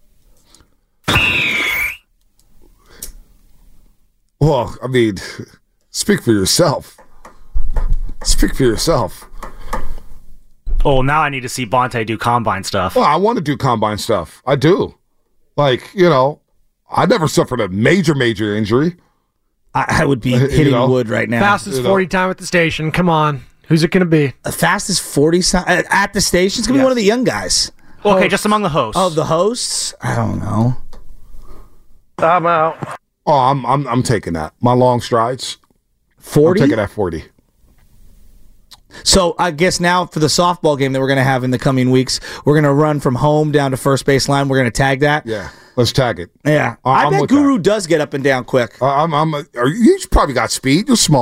Well, I mean, speak for yourself. Speak for yourself. Oh, now I need to see Bonte do combine stuff. Well, I want to do combine stuff. I do. Like, you know, I never suffered a major injury. I would be hitting wood right now. Fastest 40 time at the station. Come on. Who's it going to be? The fastest 40 at the station? It's going to be one of the young guys. Okay, just among the hosts. Oh, the hosts? I don't know. I'm out. Oh, I'm taking that. My long strides. 40? I'm taking that 40. So I guess now for the softball game that we're going to have in the coming weeks, we're going to run from home down to first base line. We're going to tag that. Yeah, let's tag it. Yeah, I bet Guru does get up and down quick. You probably got speed. You're small.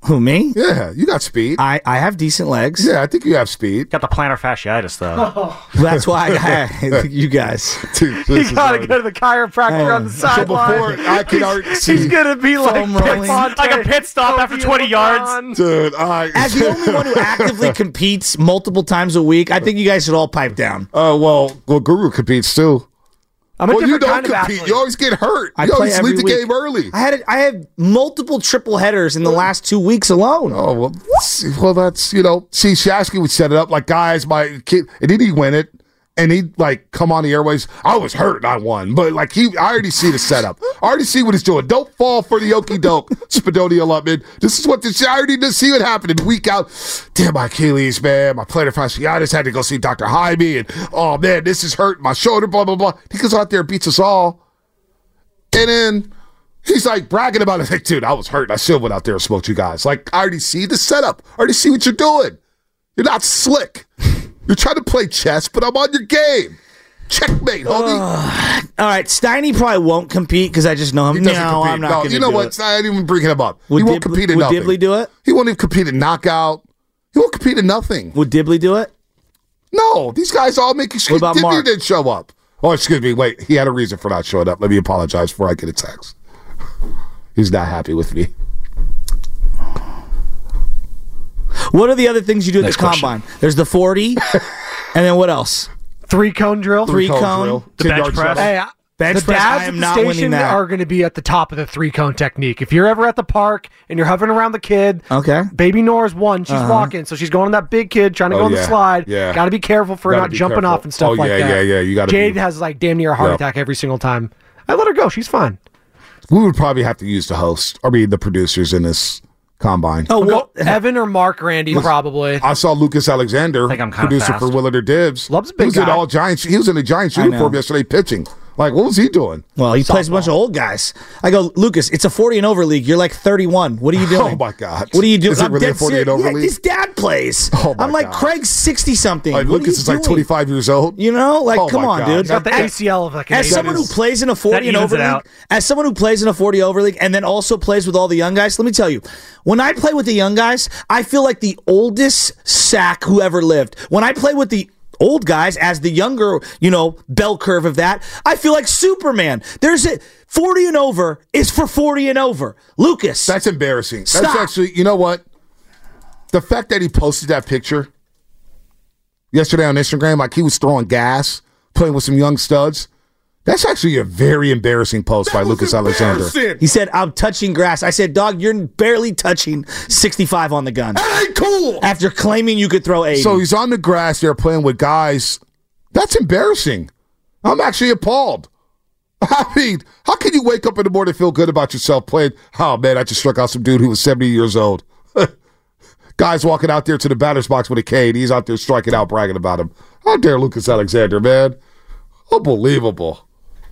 Who, me? Yeah, you got speed. I have decent legs. Yeah, I think you have speed. Got the plantar fasciitis, though. That's why I you guys. Dude, You got to go to the chiropractor on the sideline. before I can already see. He's going to be like a pit stop after 20 yards. Dude, as the only one who actively competes multiple times a week, I think you guys should all pipe down. Well, Guru competes too. I'm a you different don't kind of compete. athlete. You always get hurt. I You play always every leave the week. game early. I had multiple triple headers in the last 2 weeks alone. Oh, well, that's, see, Shasky would set it up like, guys, my kid, and then he'd win it, and he'd, like, come on the airways. I was hurt, I won. But, like, I already see the setup. I already see what he's doing. Don't fall for the okey-doke, Spadoni allotment. This is what I already did see what happened week out. Damn, my Achilles, man. My plantar fasciitis. Had to go see Dr. Hybe, and, oh, man, this is hurting my shoulder, blah, blah, blah. He goes out there and beats us all. And then he's like bragging about it. Like, dude, I was hurt. I still went out there and smoked you guys. Like, I already see the setup. I already see what you're doing. You're not slick. You're trying to play chess, but I'm on your game. Checkmate, homie. All right, Steiny probably won't compete because I just know him. He doesn't compete. I'm not going to do you know what? it. I didn't even bring him up. Would he won't compete in nothing. Would Dibley do it? He won't even compete in knockout. He won't compete in nothing. Would Dibley do it? No, these guys all make excuses. What about Mark? Dibley didn't show up. Oh, excuse me. Wait, he had a reason for not showing up. Let me apologize before I get a text. He's not happy with me. What are the other things you do at Next the combine? There's the 40, and then what else? 3-cone drill. Three-cone drill. The bench press. Hey, Bench the press, dads I am at not the winning station that. are going to be at the top of the 3-cone technique. If you're ever at the park and you're hovering around the kid, Okay. baby Nora's one. She's walking, so she's going on that big kid trying to go on the yeah. slide. Yeah. Got to be careful for her Gotta not be jumping careful. off and stuff Oh, like yeah, that. yeah. You gotta Jade be- has like damn near a heart Yep. attack every single time. I let her go. She's fine. We would probably have to use the host, or the producers in this combine. Oh, We'll well, go Evan or Mark Randy probably. I saw Lucas Alexander, think I'm kinda producer fast. for Willard or Dibs. Love's a He big was in guy. all Giants. He was in a Giants I uniform know. yesterday pitching. Like, what was he doing? Well, he plays a bunch of old guys. I go, Lucas, it's a 40 and over league. You're like 31. What are you doing? Oh my God! What are you doing? Is it really a dead 40 and serious. over Yeah, league? his dad plays. Oh my I'm like, God. Craig's 60 something. Like, Lucas is like 25 years old. You know, like, Oh come my on, God. dude. He's got the ACL of like an As someone who plays in a 40 and evens over it league, out. as someone who plays in a 40 over league and then also plays with all the young guys, let me tell you, when I play with the young guys, I feel like the oldest sack who ever lived. When I play with the old guys as the younger, bell curve of that, I feel like Superman. There's a 40 and over is for 40 and over. Lucas. That's embarrassing. Stop. That's actually, you know what? The fact that he posted that picture yesterday on Instagram, like he was throwing gas, playing with some young studs. That's actually a very embarrassing post by Lucas Alexander. He said, I'm touching grass. I said, dog, you're barely touching 65 on the gun. That ain't cool. After claiming you could throw 80. So he's on the grass there playing with guys. That's embarrassing. I'm actually appalled. I mean, how can you wake up in the morning and feel good about yourself playing? Oh, man, I just struck out some dude who was 70 years old. Guys walking out there to the batter's box with a cane. He's out there striking out, bragging about him. How dare Lucas Alexander, man. Unbelievable.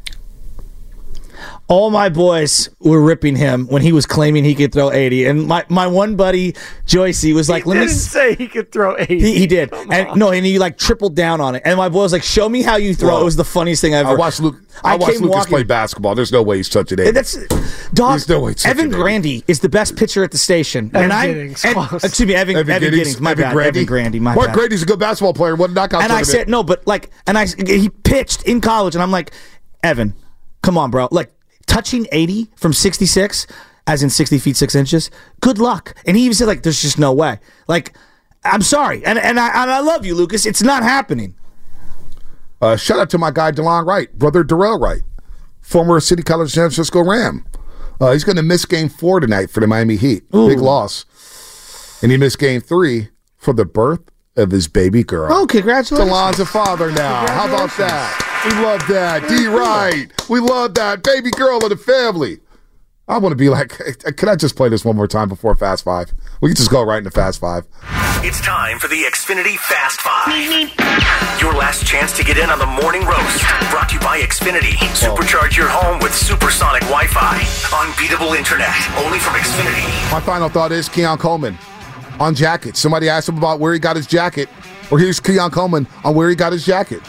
All my boys were ripping him when he was claiming he could throw 80. And my one buddy, Joycey, was like, he didn't say he could throw 80. He did. And he like tripled down on it. And my boy was like, show me how you throw. Whoa. It was the funniest thing I've ever. I watched Lucas play basketball. There's no way he's touching 80. That's dog. There's no way he's touching Evan 80. Grandy is the best pitcher at the station. Evan and Giddings, close. excuse me, Evan Giddings. My bad. Evan Grandy. My Mark bad. Grady's a good basketball player. What knockout And I tournament. said no, but like, he pitched in college, and I'm like, Evan, come on, bro. Like touching 80 from 66, as in 60 feet 6 inches. Good luck. And he even said like, there's just no way. Like, I'm sorry, and I love you, Lucas. It's not happening. Shout out to my guy DeLon Wright, brother Darrell Wright, former City College San Francisco Ram. He's going to miss Game 4 tonight for the Miami Heat. Ooh. Big loss. And he missed Game 3 for the birth of his baby girl. Oh, congratulations. DeLon's a father now. How about that? We love that. D. Wright. We love that. Baby girl of the family. I want to be like, can I just play this one more time before Fast 5? We can just go right into Fast 5. It's time for the Xfinity Fast 5. Your last chance to get in on the morning roast. Brought to you by Xfinity. Supercharge your home with supersonic Wi-Fi. Unbeatable internet. Only from Xfinity. My final thought is Keon Coleman on jacket. Somebody asked him about where he got his jacket. Or here's Keon Coleman on where he got his jacket.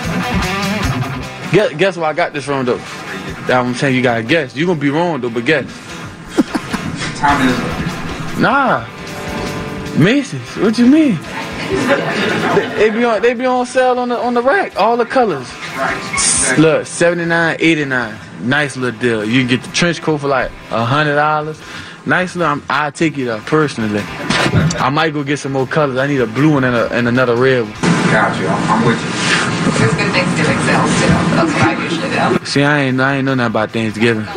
Guess where I got this from, though? That I'm saying you gotta guess. You're gonna be wrong, though, but guess. Nah. Macy's. What you mean? They be on sale on the rack. All the colors. Look, $79, $89. Nice little deal. You can get the trench coat for like $100. Nice little. I'll take you there personally. I might go get some more colors. I need a blue one and another red one. Got you. I'm with you. There's good Thanksgiving sales too. That's what I usually do. See, I ain't know nothing about Thanksgiving.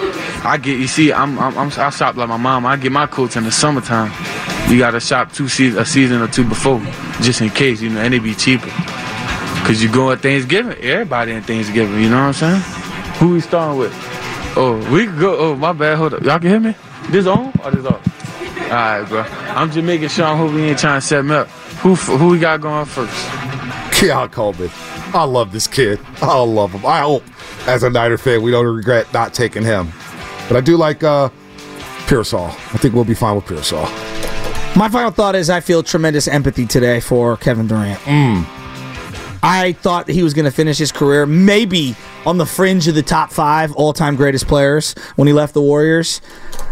I shop like my mom. I get my coats in the summertime. You gotta shop a season or two before, just in case, and they be cheaper. Cause you go at Thanksgiving, everybody in Thanksgiving, you know what I'm saying? Who we starting with? Oh, we could go. Oh, my bad. Hold up, y'all can hear me? This on or this off? All right, bro. I'm just making sure. I hope we ain't trying to set me up. Who we got going first? Keon Coleman. I love this kid. I love him. I hope, as a Niner fan, we don't regret not taking him. But I do like Pearsall. I think we'll be fine with Pearsall. My final thought is I feel tremendous empathy today for Kevin Durant. I thought he was going to finish his career maybe on the fringe of the top 5 all-time greatest players when he left the Warriors.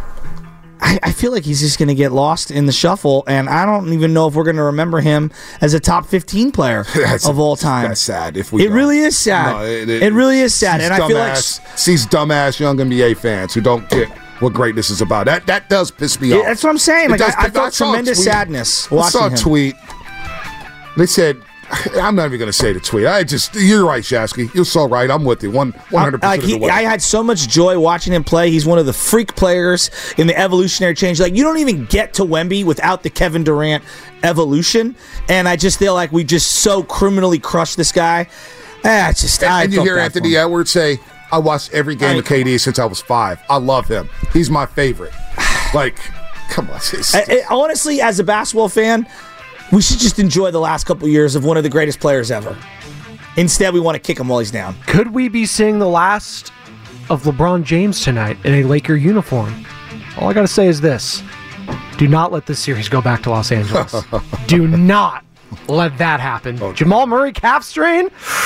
I feel like he's just going to get lost in the shuffle, and I don't even know if we're going to remember him as a top 15 player of all time. That's sad. It really is sad. No, it really is sad. And I feel like these dumbass young NBA fans who don't get what greatness is about. That does piss me off. That's what I'm saying. Like, I felt tremendous sadness watching him. I saw a tweet. They said, I'm not even going to say the tweet. You're right, Shasky. You're so right. I'm with you 100% of the way. I had so much joy watching him play. He's one of the freak players in the evolutionary change. Like, you don't even get to Wemby without the Kevin Durant evolution. And I just feel like we just so criminally crushed this guy. And you hear Anthony Edwards say, I watched every game of KD since I was 5. I love him. He's my favorite. Like, come on. Honestly, as a basketball fan, we should just enjoy the last couple years of one of the greatest players ever. Instead, we want to kick him while he's down. Could we be seeing the last of LeBron James tonight in a Laker uniform? All I got to say is this. Do not let this series go back to Los Angeles. Do not let that happen. Okay. Jamal Murray calf strain?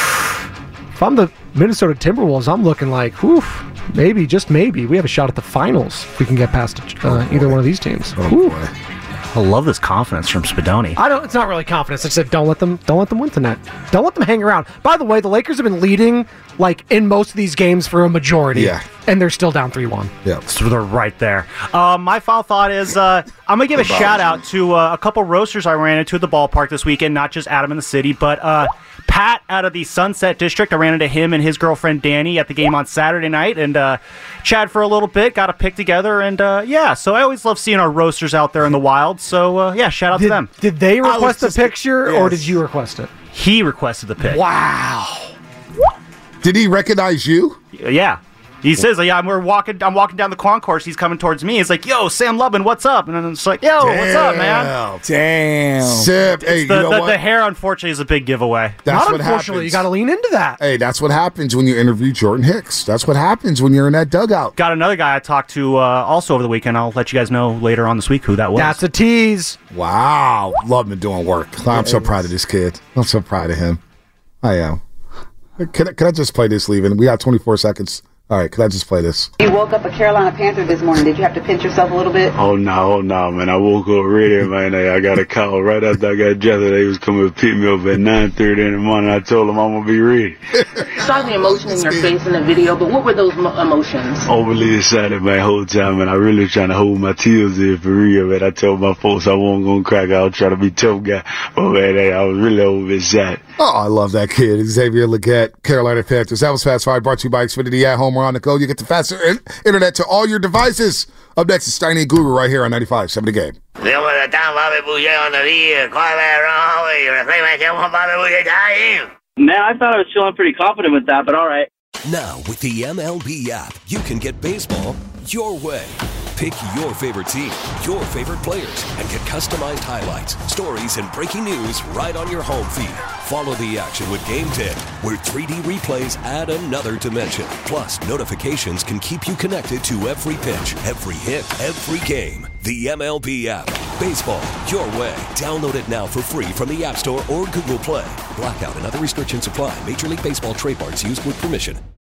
If I'm the Minnesota Timberwolves, I'm looking like, maybe, just maybe, we have a shot at the finals if we can get past either one of these teams. I love this confidence from Spadoni. It's not really confidence. I said don't let them win tonight. Don't let them hang around. By the way, the Lakers have been leading like in most of these games for a majority. Yeah. And they're still down 3-1. Yeah. So they're right there. My final thought is I'm going to give a shout out to a couple roasters I ran into at the ballpark this weekend, not just Adam in the City, but Pat out of the Sunset District. I ran into him and his girlfriend Danny at the game on Saturday night and chatted for a little bit, got a pic together, and so I always love seeing our roasters out there in the wild. So shout out to them. Did they request a picture or did you request it? He requested the pic. Wow. Did he recognize you? Yeah. He says, I'm walking down the concourse. He's coming towards me. He's like, yo, Sam Lubin, what's up? And then it's like, yo, what's up, man? Damn. Sip, hey, the hair, unfortunately, is a big giveaway. That's Not what unfortunately. happens. You got to lean into that. Hey, that's what happens when you interview Jordan Hicks. That's what happens when you're in that dugout. Got another guy I talked to also over the weekend. I'll let you guys know later on this week who that was. That's a tease. Wow. Love him doing work. I'm so proud of this kid. I'm so proud of him. I am. Can I just play this, Levin? We got 24 seconds. All right, can I just play this? You woke up a Carolina Panther this morning. Did you have to pinch yourself a little bit? Oh, no, man. I woke up ready, man. I got a call right after I got dressed. They was coming to pick me up at 9:30 in the morning. I told them I'm going to be ready. Saw the emotion in your face in the video, but what were those emotions? Overly excited, man, whole time, man. I really trying to hold my tears in for real, man. I told my folks I wasn't going to crack. I was trying to be tough guy. But, man, I was really overexcited. Oh, I love that kid. Xavier Legette, Carolina Panthers. That was Fast Five, brought to you by Xfinity at home or on the go. You get the faster internet to all your devices. Up next is Steiny and Guru right here on 95.7 The Game. Man, I thought I was feeling pretty confident with that, but all right. Now, with the MLB app, you can get baseball your way. Pick your favorite team, your favorite players, and get customized highlights, stories, and breaking news right on your home feed. Follow the action with Game 10, where 3D replays add another dimension. Plus, notifications can keep you connected to every pitch, every hit, every game. The MLB app. Baseball your way. Download it now for free from the App Store or Google Play. Blackout and other restrictions apply. Major League Baseball trademarks used with permission.